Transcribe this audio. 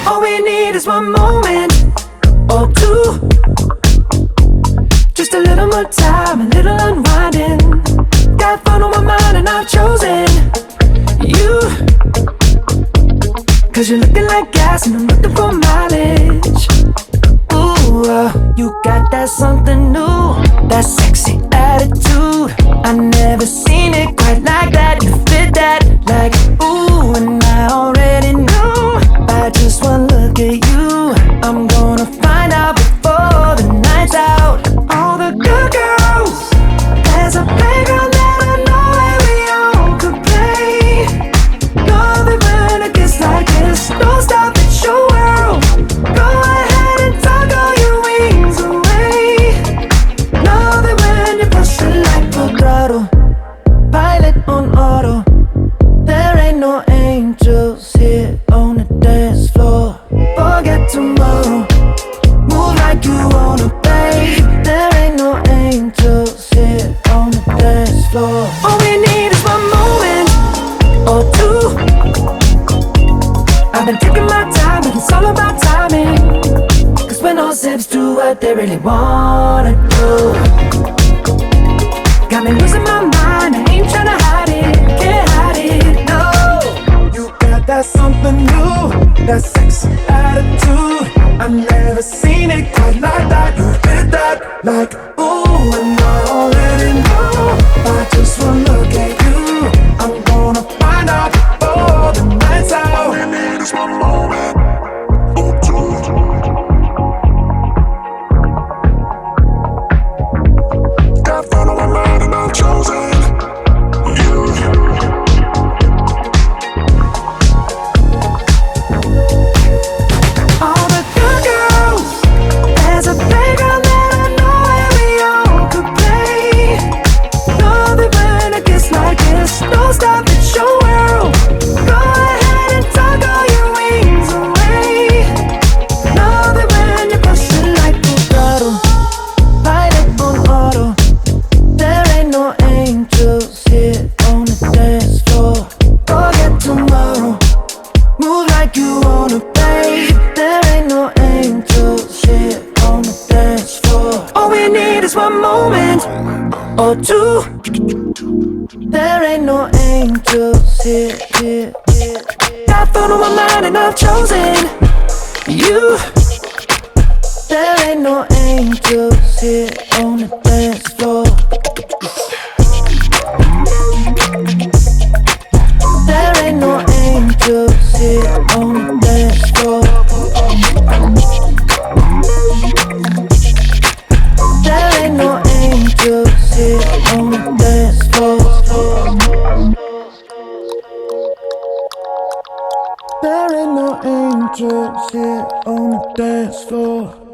All we need is one moment or two, just a little more time, a little unwinding. Got fun on my mind and I've chosen you, 'cause you're looking like gas and I'm looking for mileage. Ooh, you got that something new, that sexy attitude. I never seen it quite like that. You fit that like ooh, and I already knew by just one look at you. I'm gonna find out before the night's out. All the good girls, there's a playground that I know where we all could play. Love it when it gets like this. Don't stop, it's your world. Go ahead and tug all your wings away. Love it when you push it like full throttle, pilot on auto. There ain't no angels here on the dance floor. Forget tomorrow, move like you wanna, babe. There ain't no angels here on the dance floor. All we need is one moment or two. I've been taking my time, but it's all about timing. 'Cause when all zips do what they really wanna do, got me losing my mind, I ain't tryna hide it, can't hide it, no. You got that something new, that sexy attitude. I've never seen it quite like that. You fit that like ooh, and I already know by just one look at you. I'm gonna find out before the night's out. All we need is one moment or two. Got fun on my mind and I've chosen you. All the good girls, there's a playground that I know where we all could play. Love it when it gets like this. Don't stop, it's your world. Go ahead and tug all your wings away. Love it when you push it like full throttle, pilot on auto. There ain't no angels here on the dance floor. Forget tomorrow, move like you wanna, babe. There ain't no angels here on the dance floor. All we need is one moment or two. There ain't no angels here, here, here. Got fun on my mind and I've chosen you. There ain't no angels here on the dance floor. There ain't no angels here on the dance floor. There ain't no angels here on the dance floor. There ain't no angels here on the dance floor.